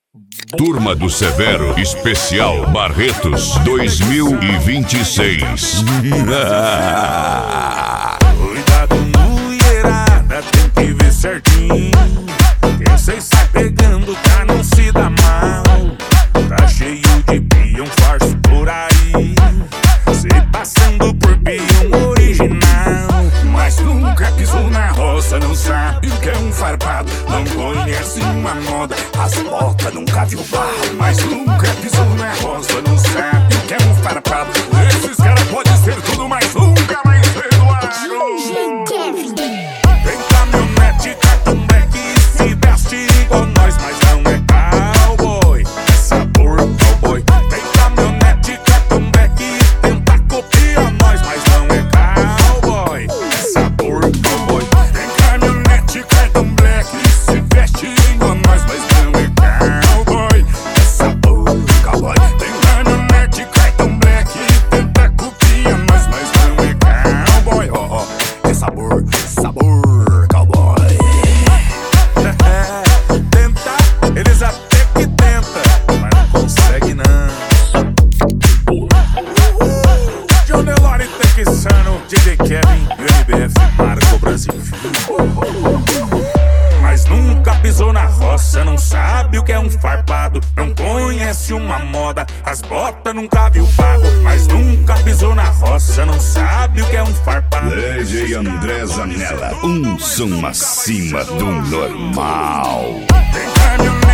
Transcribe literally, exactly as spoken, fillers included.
Turma do Severo Especial Barretos dois mil e vinte e seis. Cuidado, mulherada, tem que ver certinho. Quem cês sai pegando pra não se dar mal. Tá cheio de peão farso por aí, cê passando por peão original. Mas nunca pisou na roça, não sabe o que é um farpado. Não conhece uma moda, as botas nunca viu barro. Mas nunca pisou na roça, não sabe o que é um farpado. Esses caras podem ser tudo, mas nunca mais cedo água. Tem caminhonete, cartão black e se veste igual nós, mas não é cowboy, é sabor cowboy. Tem caminhonete, cartão black e tenta copiar nós, mas não é cowboy, é sabor cowboy. Tem caminhonete, cartão black e se veste igual nós, mas não é cowboy, é sabor cowboy. Tem caminhonete, cartão black e tenta copiar nós, mas não é cowboy, ó, oh, oh, é sabor, sabor cowboy. Tenta, eles até que tenta, mas não consegue não. John Delore, Texano, D J Kevin e o M B F Marco Brasil. Mas nunca pisou na roça, não sabe o que é um farpado. Não conhece uma moda, as botas nunca viu pago. Mas nunca pisou na roça, não sabe o que é um farpado. D J André Zanella, um som acima do normal. Tem caminhonete